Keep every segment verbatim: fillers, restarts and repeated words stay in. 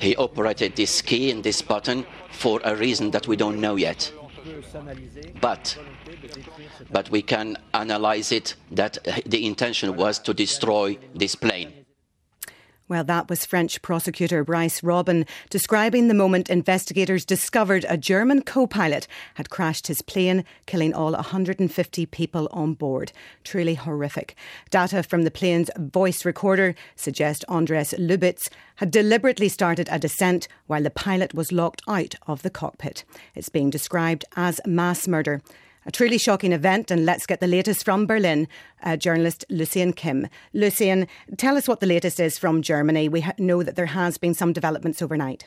he operated this key and this button for a reason that we don't know yet. But, but we can analyze it that the intention was to destroy this plane. Well, that was French prosecutor Bryce Robin describing the moment investigators discovered a German co-pilot had crashed his plane, killing all one hundred fifty people on board. Truly horrific. Data from the plane's voice recorder suggest Andres Lubitz had deliberately started a descent while the pilot was locked out of the cockpit. It's being described as mass murder. A truly shocking event, and let's get the latest from Berlin. Uh, journalist Lucien Kim. Lucien, tell us what the latest is from Germany. We ha- know that there has been some developments overnight.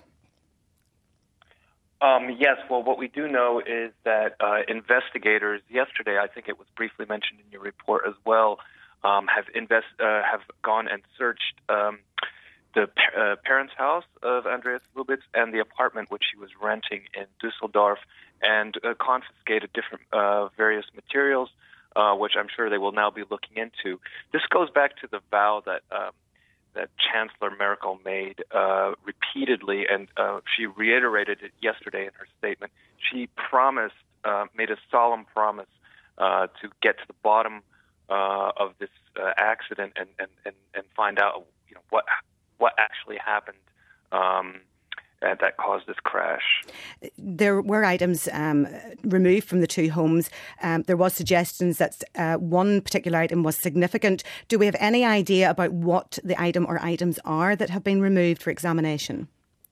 Um, yes, well, what we do know is that uh, investigators yesterday, I think it was briefly mentioned in your report as well, um, have invest uh, have gone and searched um, the uh, parents' house of Andreas Lubitz and the apartment which he was renting in Düsseldorf, and uh, confiscated different uh, various materials, uh, which I'm sure they will now be looking into. This goes back to the vow that um, that Chancellor Merkel made uh, repeatedly, and uh, she reiterated it yesterday in her statement. She promised, uh, made a solemn promise uh, to get to the bottom uh, of this uh, accident and, and, and, and find out, you know, what what actually happened. Um, And that caused this crash. There were items um, removed from the two homes. Um, there was suggestions that uh, one particular item was significant. Do we have any idea about what the item or items are that have been removed for examination?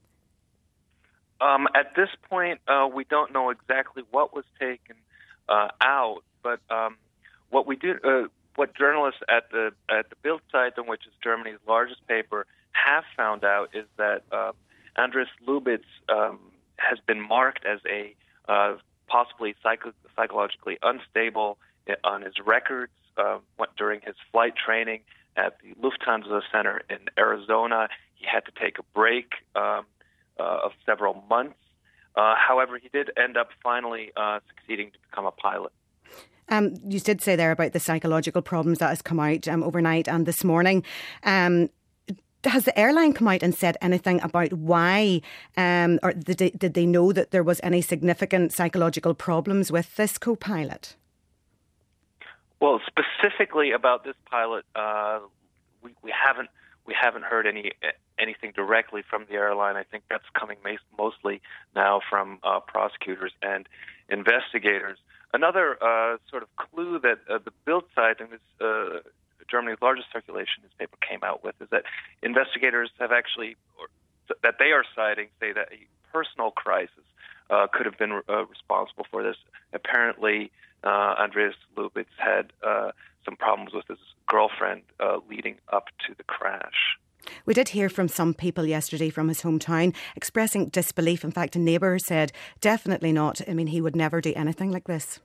Um, at this point, uh, we don't know exactly what was taken uh, out, but um, what we do, uh, what journalists at the at the Bild Zeitung, which is Germany's largest paper, have found out is that Uh, Andres Lubitz um, has been marked as a uh, possibly psycho- psychologically unstable on his records uh, during his flight training at the Lufthansa Center in Arizona. He had to take a break um, uh, of several months. Uh, however, he did end up finally uh, succeeding to become a pilot. Um, you did say there about the psychological problems that has come out um, overnight and this morning. Um, Has the airline come out and said anything about why, um, or did they, did they know that there was any significant psychological problems with this co-pilot? Well, specifically about this pilot, uh, we, we haven't we haven't heard any anything directly from the airline. I think that's coming mostly now from uh, prosecutors and investigators. Another uh, sort of clue that uh, the Bild Zeitung is. Uh, Germany's largest circulation newspaper came out with is that investigators have actually, or that they are citing, say that a personal crisis uh, could have been uh, responsible for this. Apparently, uh, Andreas Lubitz had uh, some problems with his girlfriend uh, leading up to the crash. We did hear from some people yesterday from his hometown expressing disbelief. In fact, a neighbour said, definitely not. I mean, he would never do anything like this.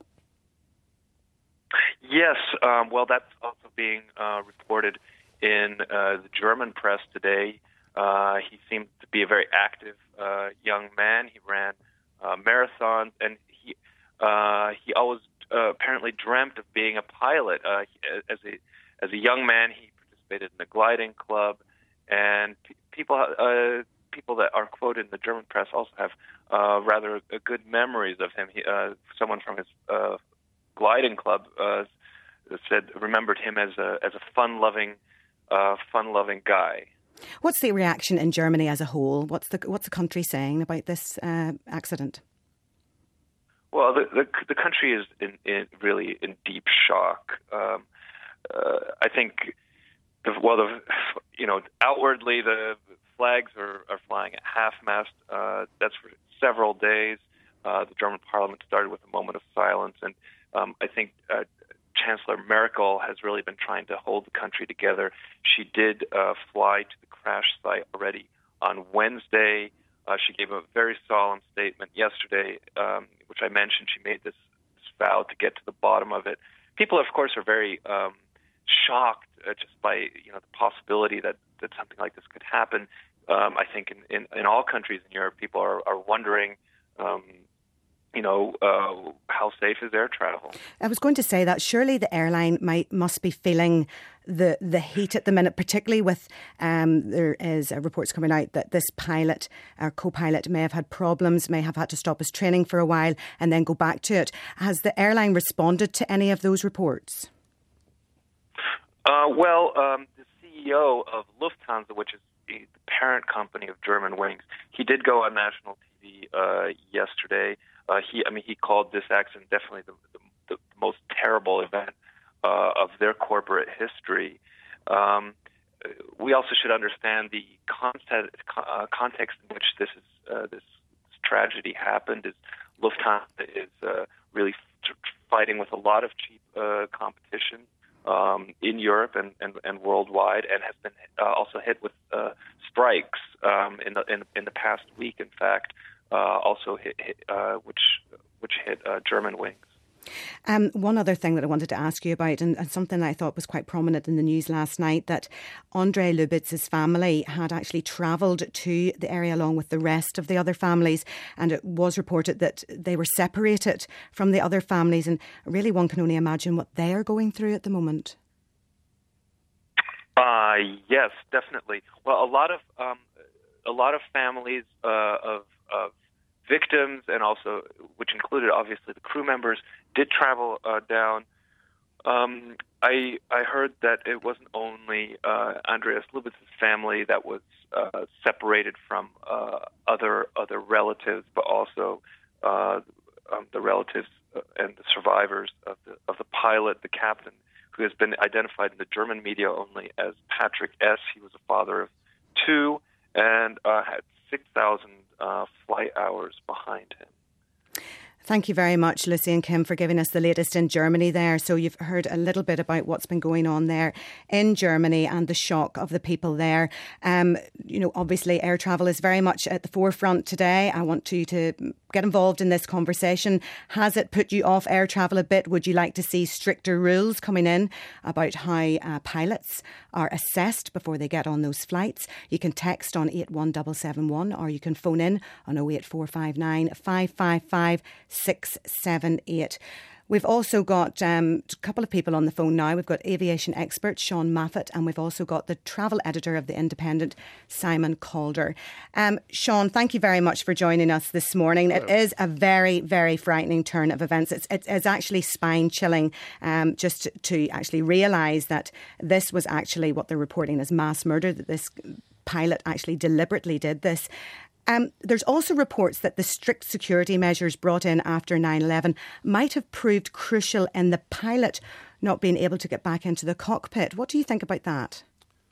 Yes, um, well, that's also being uh, reported in uh, the German press today. Uh, he seemed to be a very active uh, young man. He ran uh, marathons, and he uh, he always uh, apparently dreamt of being a pilot. Uh, he, as a as a young man, he participated in a gliding club, and p- people uh, people that are quoted in the German press also have uh, rather uh, good memories of him. He, uh, someone from his uh, gliding club uh, said remembered him as a as a fun-loving, uh, fun-loving guy. What's the reaction in Germany as a whole? What's the what's the country saying about this uh, accident? Well, the the, the country is in, in really in deep shock. Um, uh, I think, the, well, the, you know, outwardly the flags are, are flying at half-mast. Uh, that's for several days. Uh, the German Parliament started with a moment of silence, and um, I think uh, Chancellor Merkel has really been trying to hold the country together. She did uh, fly to the crash site already on Wednesday. Uh, she gave a very solemn statement yesterday, um, which I mentioned. She made this, this vow to get to the bottom of it. People, of course, are very um, shocked uh, just by you know the possibility that, that something like this could happen. Um, I think in, in, in all countries in Europe, people are, are wondering, um, you know, uh, how safe is air travel? I was going to say that surely the airline might must be feeling the the heat at the minute, particularly with um, there is uh, reports coming out that this pilot or co-pilot may have had problems, may have had to stop his training for a while and then go back to it. Has the airline responded to any of those reports? Uh, well, um, the C E O of Lufthansa, which is the parent company of Germanwings, he did go on national T V uh, yesterday. Uh, he, I mean, he called this accident definitely the, the, the most terrible event uh, of their corporate history. Um, we also should understand the context, uh, context in which this is uh, this tragedy happened. Is Lufthansa is uh, really f- fighting with a lot of cheap uh, competition um, in Europe and, and, and worldwide, and has been uh, also hit with uh, strikes um, in the in, in the past week. In fact. Uh, also hit, hit uh, which which hit uh, Germanwings. Um, one other thing that I wanted to ask you about, and, and something I thought was quite prominent in the news last night, that Andrei Lubitz's family had actually travelled to the area along with the rest of the other families, and it was reported that they were separated from the other families, and really one can only imagine what they are going through at the moment. Uh, yes, definitely. Well, a lot of um, a lot of families uh, of of victims, and also, which included obviously the crew members, did travel uh, down. Um, I I heard that it wasn't only uh, Andreas Lubitz's family that was uh, separated from uh, other other relatives, but also uh, um, the relatives and the survivors of the of the pilot, the captain, who has been identified in the German media only as Patrick S. He was a father of two and uh, had six thousand uh, flight hours behind him. Thank you very much, Lucy and Kim, for giving us the latest in Germany there. So you've heard a little bit about what's been going on there in Germany and the shock of the people there. Um, you know, obviously air travel is very much at the forefront today. I want you to get involved in this conversation. Has it put you off air travel a bit? Would you like to see stricter rules coming in about how uh, pilots are assessed before they get on those flights? You can text on eight one seven seven one, or you can phone in on oh eight four five nine, five five five, six seven eight. We've also got um, a couple of people on the phone now. We've got aviation expert Sean Maffett, and we've also got the travel editor of The Independent, Simon Calder. Um, Sean, thank you very much for joining us this morning. Hello. It is a very, very frightening turn of events. It's, it's, it's actually spine-chilling um, just to, to actually realise that this was actually what they're reporting as mass murder, that this pilot actually deliberately did this. Um, there's also reports that the strict security measures brought in after nine eleven might have proved crucial in the pilot not being able to get back into the cockpit. What do you think about that?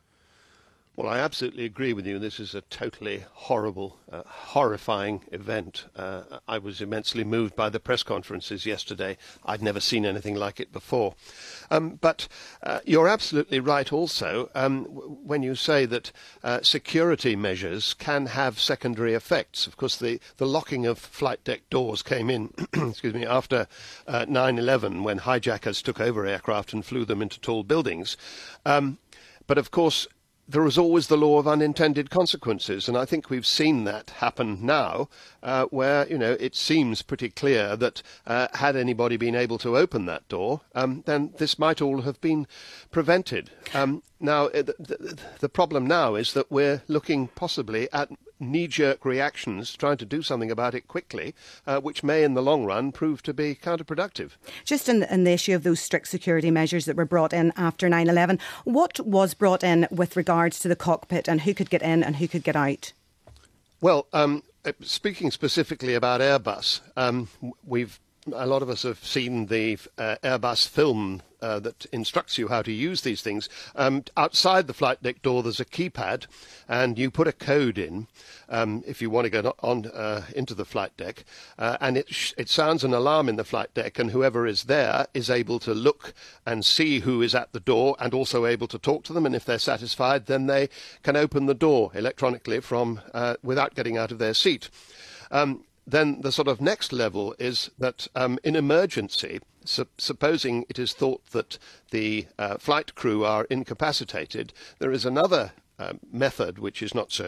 Well, I absolutely agree with you. This is a totally horrible, uh, horrifying event. Uh, I was immensely moved by the press conferences yesterday. I'd never seen anything like it before. Um, but uh, you're absolutely right also um, w- when you say that uh, security measures can have secondary effects. Of course, the, the locking of flight deck doors came in excuse me, after uh, nine eleven, when hijackers took over aircraft and flew them into tall buildings. Um, but of course, there is always the law of unintended consequences, and I think we've seen that happen now, uh, where, you know, it seems pretty clear that uh, had anybody been able to open that door, um, then this might all have been prevented. Um, now, the, the, the problem now is that we're looking possibly at knee-jerk reactions, trying to do something about it quickly, uh, which may in the long run prove to be counterproductive. Just in, in the issue of those strict security measures that were brought in after nine eleven, what was brought in with regards to the cockpit and who could get in and who could get out? Well, um, speaking specifically about Airbus, um, we've a lot of us have seen the uh, Airbus film uh, that instructs you how to use these things. Um, outside the flight deck door, there's a keypad, and you put a code in um, if you want to go on uh, into the flight deck, uh, and it sh- it sounds an alarm in the flight deck, and whoever is there is able to look and see who is at the door, and also able to talk to them. And if they're satisfied, then they can open the door electronically from uh, without getting out of their seat. Um, Then the sort of next level is that um, in emergency, su- supposing it is thought that the uh, flight crew are incapacitated, there is another uh, method which is not so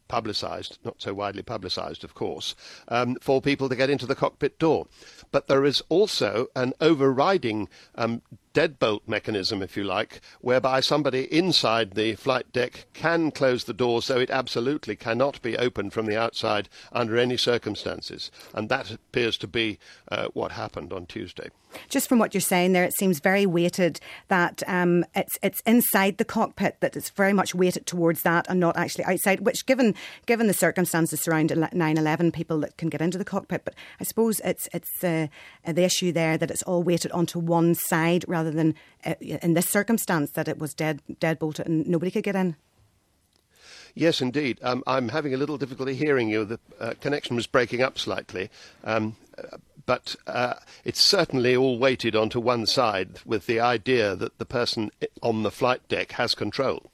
publicised, not so widely publicised, of course, um, for people to get into the cockpit door. But there is also an overriding um, deadbolt mechanism, if you like, whereby somebody inside the flight deck can close the door so it absolutely cannot be opened from the outside under any circumstances. And that appears to be uh, what happened on Tuesday. Just from what you're saying there, it seems very weighted that um, it's it's inside the cockpit, that it's very much weighted towards that and not actually outside, which given given the circumstances surrounding nine eleven, people that can get into the cockpit. But I suppose it's it's uh, the issue there that it's all weighted onto one side rather than uh, in this circumstance that it was dead dead bolted and nobody could get in. Yes, indeed. Um, I'm having a little difficulty hearing you. The uh, connection was breaking up slightly. Um, but uh, it's certainly all weighted onto one side with the idea that the person on the flight deck has control.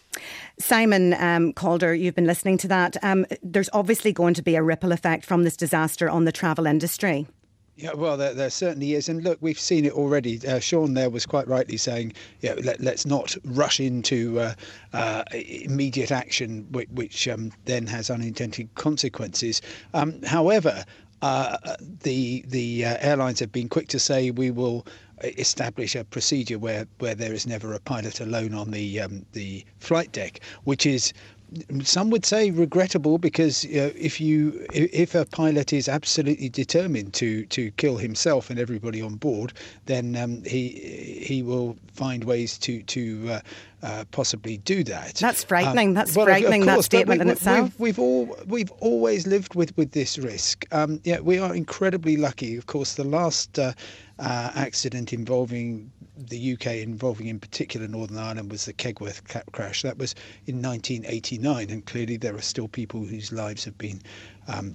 Simon um, Calder, you've been listening to that. Um, there's obviously going to be a ripple effect from this disaster on the travel industry. Yeah, well, there, there certainly is. And look, we've seen it already. Uh, Sean there was quite rightly saying, yeah, let, let's not rush into uh, uh, immediate action, which, which um, then has unintended consequences. Um, however, uh, the the uh, airlines have been quick to say we will establish a procedure where, where there is never a pilot alone on the um, the flight deck, which is, some would say, regrettable, because you know, if you if a pilot is absolutely determined to to kill himself and everybody on board, then um, he he will find ways to to uh, uh, possibly do that. That's frightening. Um, That's well, frightening. Course, that statement we, in itself. We've, we've all we've always lived with with this risk. Um, yeah, we are incredibly lucky. Of course, the last uh, uh, accident involving the U K, involving in particular Northern Ireland, was the Kegworth crash. That was in nineteen eighty-nine, and clearly there are still people whose lives have been um,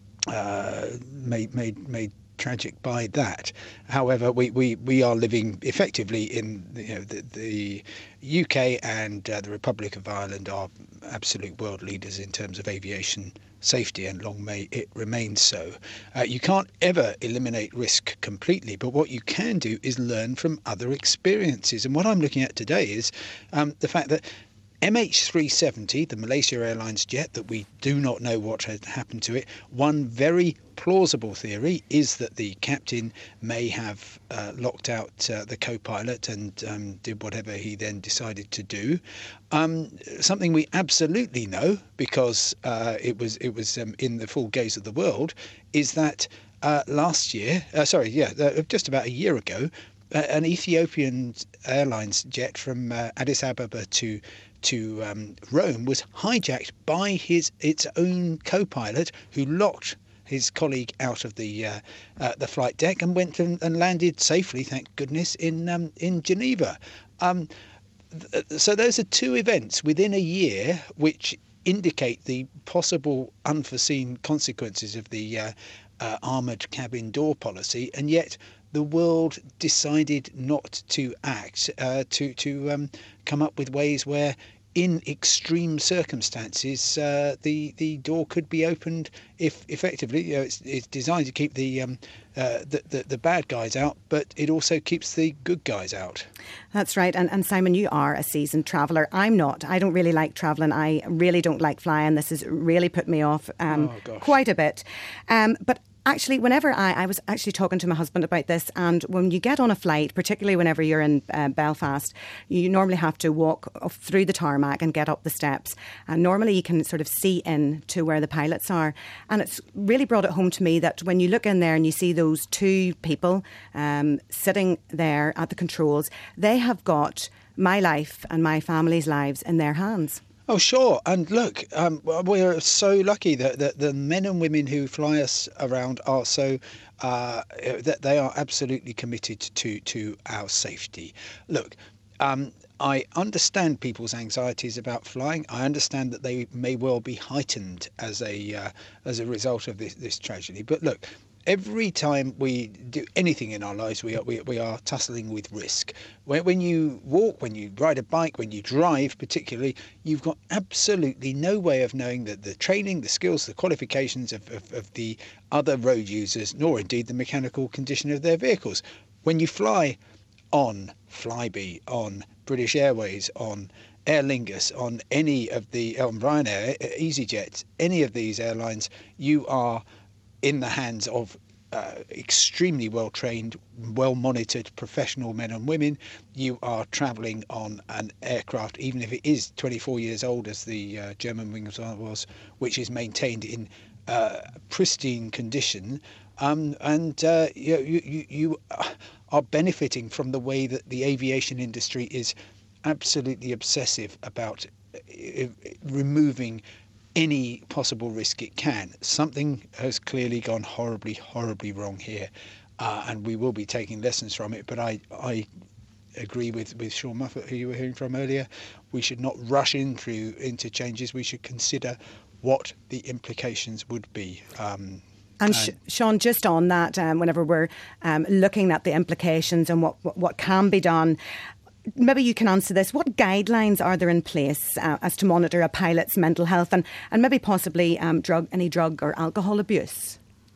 uh, made made made tragic by that. However, we, we, we are living effectively in, you know, the, the U K and uh, the Republic of Ireland are absolute world leaders in terms of aviation safety, and long may it remain so. Uh, you can't ever eliminate risk completely, but what you can do is learn from other experiences. And what I'm looking at today is um, the fact that M H three seventy, the Malaysia Airlines jet that we do not know what had happened to it, one very plausible theory is that the captain may have uh, locked out uh, the co-pilot and um, did whatever he then decided to do. Um, something we absolutely know, because uh, it was it was um, in the full gaze of the world, is that uh, last year, uh, sorry, yeah, uh, just about a year ago, uh, an Ethiopian Airlines jet from uh, Addis Ababa to to um, Rome was hijacked by his its own co-pilot, who locked his colleague out of the uh, uh, the flight deck and went and, and landed safely, thank goodness, in um, in Geneva. Um, th- so those are two events within a year which indicate the possible unforeseen consequences of the uh, uh, armoured cabin door policy, and yet the world decided not to act, uh, to to um, come up with ways where, in extreme circumstances, uh, the the door could be opened. If effectively, you know, it's, it's designed to keep the, um, uh, the the the bad guys out, but it also keeps the good guys out. That's right. And and Simon, you are a seasoned traveller. I'm not. I don't really like travelling. I really don't like flying. This has really put me off um, oh, quite a bit. Um, but. Actually, whenever I, I was actually talking to my husband about this, and when you get on a flight, particularly whenever you're in uh, Belfast, you normally have to walk through the tarmac and get up the steps. And normally you can sort of see in to where the pilots are. And it's really brought it home to me that when you look in there and you see those two people um, sitting there at the controls, they have got my life and my family's lives in their hands. Oh, sure. And look, um, we're so lucky that, that the men and women who fly us around are so uh, that they are absolutely committed to, to our safety. Look, um, I understand people's anxieties about flying. I understand that they may well be heightened as a uh, as a result of this, this tragedy. But look, every time we do anything in our lives, we are, we, we are tussling with risk. When, when you walk, when you ride a bike, when you drive particularly, you've got absolutely no way of knowing that the training, the skills, the qualifications of, of, of the other road users, nor indeed the mechanical condition of their vehicles. When you fly on Flybe, on British Airways, on Aer Lingus, on any of the on Ryanair, EasyJet, any of these airlines, you are in the hands of uh, extremely well-trained, well-monitored professional men and women. You are travelling on an aircraft, even if it is twenty-four years old, as the uh, German Wings was, which is maintained in uh, pristine condition. Um, and uh, you, you, you are benefiting from the way that the aviation industry is absolutely obsessive about uh, removing any possible risk it can. Something has clearly gone horribly, horribly wrong here, uh, and we will be taking lessons from it. But I, I agree with, with Sean Muffett, who you were hearing from earlier. We should not rush into into changes. We should consider what the implications would be. Um, And Sh- Sean, just on that, um, whenever we're um, looking at the implications and what, what, what can be done, maybe you can answer this. What guidelines are there in place uh, as to monitor a pilot's mental health and, and maybe possibly um, drug any drug or alcohol abuse?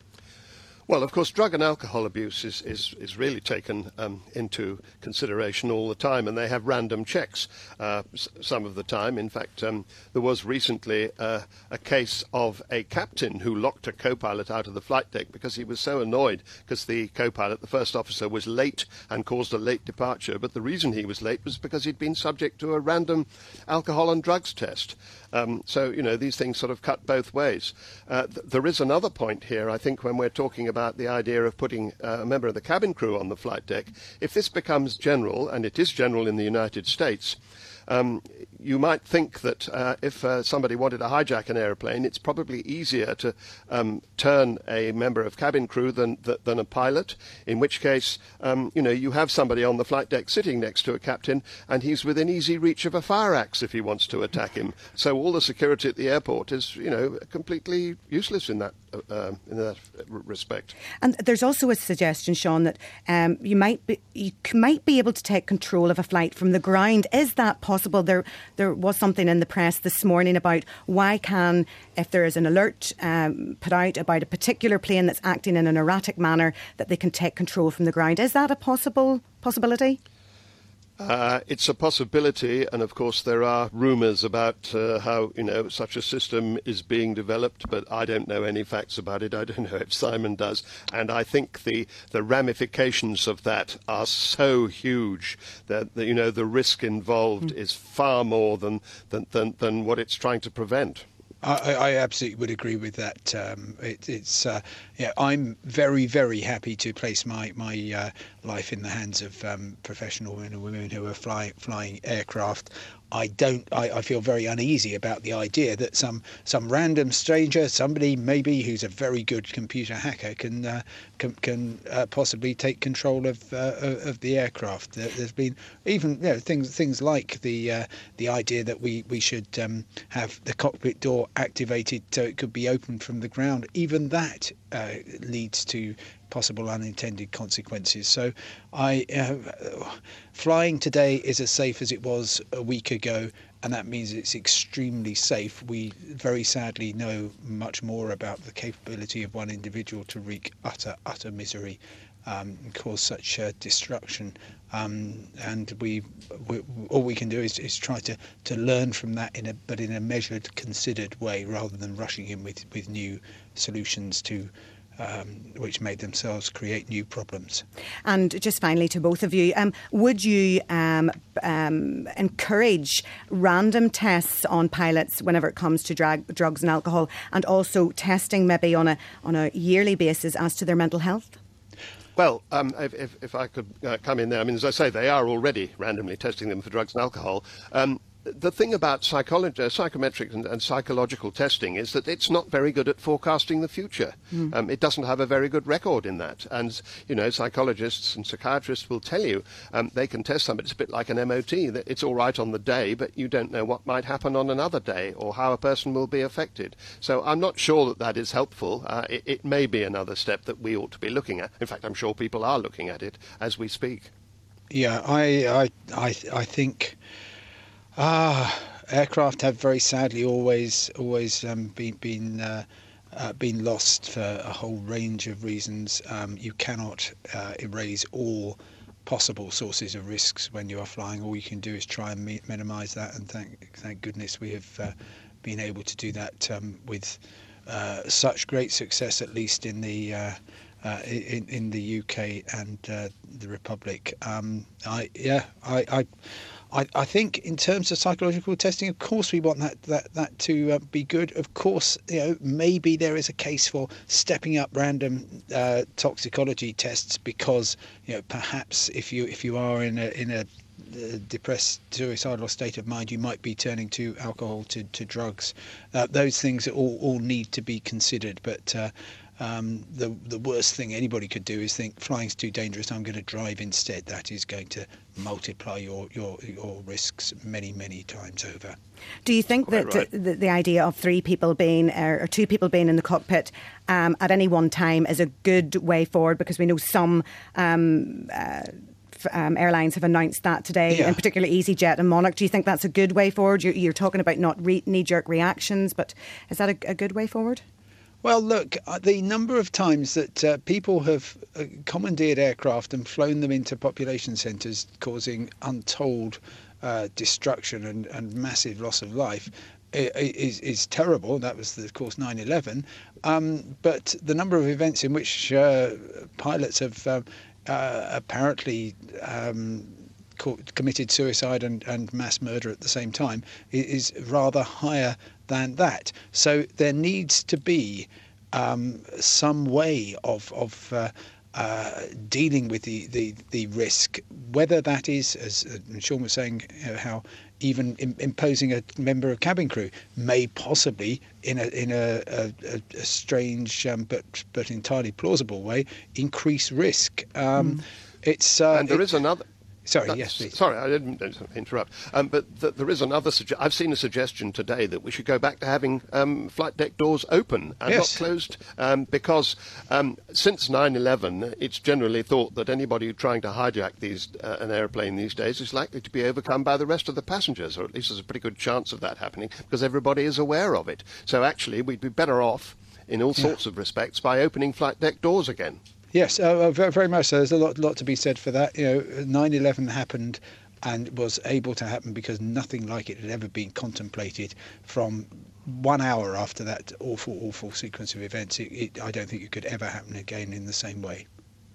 Well, of course, drug and alcohol abuse is, is, is really taken um, into consideration all the time, and they have random checks uh, s- some of the time. In fact, um, there was recently uh, a case of a captain who locked a co-pilot out of the flight deck because he was so annoyed because the co-pilot, the first officer, was late and caused a late departure. But the reason he was late was because he'd been subject to a random alcohol and drugs test. Um, so, you know, these things sort of cut both ways. Uh, th- there is another point here, I think, when we're talking about the idea of putting uh, a member of the cabin crew on the flight deck. If this becomes general, and it is general in the United States, Um, you might think that uh, if uh, somebody wanted to hijack an aeroplane, it's probably easier to um, turn a member of cabin crew than th- than a pilot, in which case, um, you know, you have somebody on the flight deck sitting next to a captain, and he's within easy reach of a fire axe if he wants to attack him. So all the security at the airport is, you know, completely useless in that uh, in that respect. And there's also a suggestion, Sean, that um, you might be you might be able to take control of a flight from the ground. Is that possible? Possible. There, there was something in the press this morning about why can, if there is an alert um, put out about a particular plane that's acting in an erratic manner, that they can take control from the ground. Is that a possible possibility? Uh, it's a possibility, and of course there are rumours about uh, how, you know, such a system is being developed, but I don't know any facts about it. I don't know if Simon does, and I think the the ramifications of that are so huge that, that you know, the risk involved mm. is far more than than, than than what it's trying to prevent. I, I absolutely would agree with that. Um, it, it's uh, yeah, I'm very, very happy to place my my uh, life in the hands of um, professional men and women who are flying flying aircraft. I don't. I, I feel very uneasy about the idea that some some random stranger, somebody maybe who's a very good computer hacker, can uh, can, can uh, possibly take control of uh, of the aircraft. There's been even, you know, things things like the uh, the idea that we we should um, have the cockpit door activated so it could be opened from the ground. Even that uh, leads to possible unintended consequences. So I uh, flying today is as safe as it was a week ago, and that means it's extremely safe. We very sadly know much more about the capability of one individual to wreak utter utter misery um, and cause such uh, destruction, um, and we, we all we can do is, is try to, to learn from that in a but in a measured, considered way, rather than rushing in with, with new solutions to Um, which made themselves create new problems. And just finally to both of you, um, would you um, um, encourage random tests on pilots whenever it comes to drag, drugs and alcohol, and also testing maybe on a on a yearly basis as to their mental health? Well, um, if, if, if I could uh, come in there, I mean, as I say, they are already randomly testing them for drugs and alcohol. Um, The thing about psychology, uh, psychometric and, and psychological testing is that it's not very good at forecasting the future. Mm. Um, it doesn't have a very good record in that. And, you know, psychologists and psychiatrists will tell you um, they can test somebody. It's a bit like an M O T. That it's all right on the day, but you don't know what might happen on another day or how a person will be affected. So I'm not sure that that is helpful. Uh, it, it may be another step that we ought to be looking at. In fact, I'm sure people are looking at it as we speak. Yeah, I, I, I, I think... Ah, aircraft have very sadly always, always um, been been uh, uh, been lost for a whole range of reasons. Um, you cannot uh, erase all possible sources of risks when you are flying. All you can do is try and mi- minimise that, and thank thank goodness we have uh, been able to do that um, with uh, such great success, at least in the uh, uh, in in the U K and uh, the Republic. Um, I yeah I. I I, I think in terms of psychological testing, of course we want that that that to uh, be good. Of course, you know, maybe there is a case for stepping up random uh, toxicology tests, because you know, perhaps if you if you are in a in a depressed, suicidal state of mind, you might be turning to alcohol, to to drugs. Uh, those things all all need to be considered, but. Uh, Um, the the worst thing anybody could do is think flying's too dangerous, I'm going to drive instead. That is going to multiply your your, your risks many, many times over. Do you think that right. the, the idea of three people being uh, or two people being in the cockpit um, at any one time is a good way forward? Because we know some um, uh, Um, airlines have announced that today, yeah. in particular EasyJet and Monarch. Do you think that's a good way forward? You're, you're talking about not re- knee-jerk reactions, but is that a, a good way forward? Well, look, the number of times that uh, people have uh, commandeered aircraft and flown them into population centres, causing untold uh, destruction and, and massive loss of life, is is terrible. That was, of course, nine eleven. Um, but the number of events in which uh, pilots have uh, uh, apparently um, committed suicide and, and mass murder at the same time is rather higher than that. So there needs to be um, some way of of uh, uh, dealing with the, the, the risk, whether that is, as Sean was saying, you know, how even im- imposing a member of cabin crew may possibly, in a in a, a, a strange um, but but entirely plausible way, increase risk. Um, mm. It's uh, and there it, is another. Sorry, That's, yes, please. Sorry, I didn't interrupt. Um, but th- there is another. Suge- I've seen a suggestion today that we should go back to having um, flight deck doors open and yes. not closed, um, because um, since nine eleven, it's generally thought that anybody trying to hijack these uh, an airplane these days is likely to be overcome by the rest of the passengers, or at least there's a pretty good chance of that happening because everybody is aware of it. So actually, we'd be better off in all yeah. sorts of respects by opening flight deck doors again. Yes, uh, very much so. There's a lot, lot to be said for that. You know, nine eleven happened and was able to happen because nothing like it had ever been contemplated. From one hour after that awful, awful sequence of events, it, it, I don't think it could ever happen again in the same way.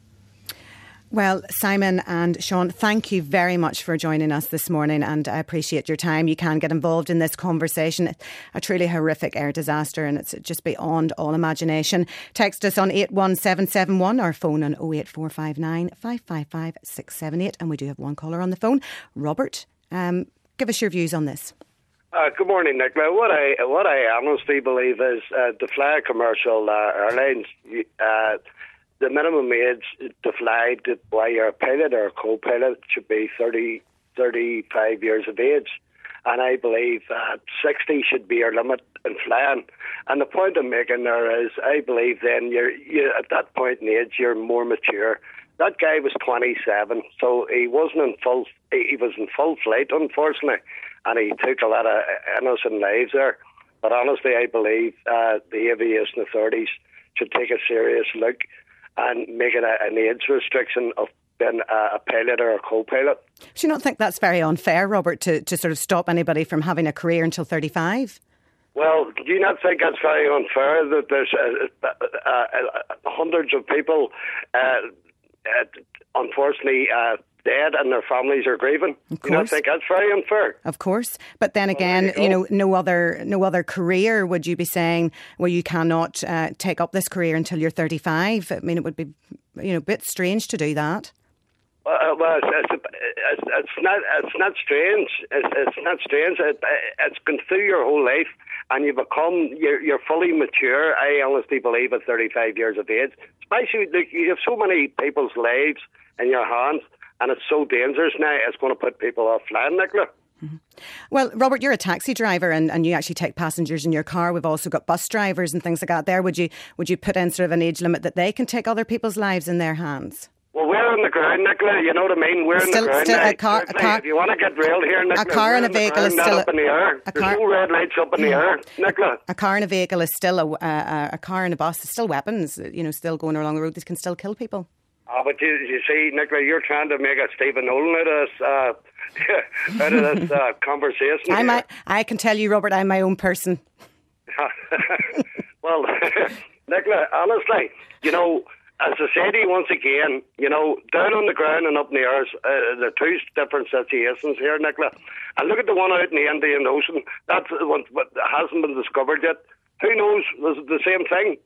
Well, Simon and Sean, thank you very much for joining us this morning, and I appreciate your time. You can get involved in this conversation. A truly horrific air disaster, and it's just beyond all imagination. Text us on eight one seven seven one, or phone on oh eight four five nine, five five five, six seven eight. And we do have one caller on the phone. Robert, um, give us your views on this. Uh, good morning, Nicola. What I what I honestly believe is uh, to fly commercial uh, airlines, uh, the minimum age to fly to, while you're a pilot or a co-pilot should be thirty, thirty-five years of age. And I believe uh, sixty should be your limit in flying. And the point I'm making there is, I believe then you're, you at that point in age, you're more mature. That guy was twenty-seven, so he wasn't in full, he was in full flight, unfortunately, and he took a lot of innocent lives there. But honestly, I believe uh, the aviation authorities should take a serious look and make it a, an age restriction of being a, a pilot or a co-pilot. Do you not think that's very unfair, Robert, to, to sort of stop anybody from having a career until thirty-five? Well, do you not think that's very unfair that there's uh, uh, uh, hundreds of people, uh, uh, unfortunately, uh, dead and their families are grieving? Of course. Do you not think that's very unfair? Of course. But then again, well, you, you know, no other no other career would you be saying, well, you cannot uh, take up this career until you're thirty-five? I mean, it would be, you know, a bit strange to do that. Uh, well, it's, it's, it's, it's not it's not strange. It's, it's not strange. It, it's gone through your whole life, and you become you're, you're fully mature. I honestly believe at thirty-five years of age, especially like, you have so many people's lives in your hands, and it's so dangerous now. It's going to put people off flying, Nicola. Mm-hmm. Well, Robert, you're a taxi driver, and, and you actually take passengers in your car. We've also got bus drivers and things like that. There, would you would you put in sort of an age limit that they can take other people's lives in their hands? Well, we're on the ground, Nicola. You know what I mean? We're still, on the ground. Still, now. a car, a car, if you want to get real here, Nicola, a car and a vehicle is still up in the air. A There's car, no red lights up in the air, Nicola. A car and a vehicle is still a, a, a car and a bus is still weapons. You know, still going along the road. They can still kill people. Ah, but you, you see, Nicola, you're trying to make a Stephen Nolan out of this, uh, out of this uh, conversation. I'm a, I can tell you, Robert, I'm my own person. Well, Nicola, honestly, you know, as I said to you once again, you know, down on the ground and up in the air, uh, the two different situations here, Nicola. And look at the one out in the Indian Ocean. That's the one that hasn't been discovered yet. Who knows? Was it the same thing?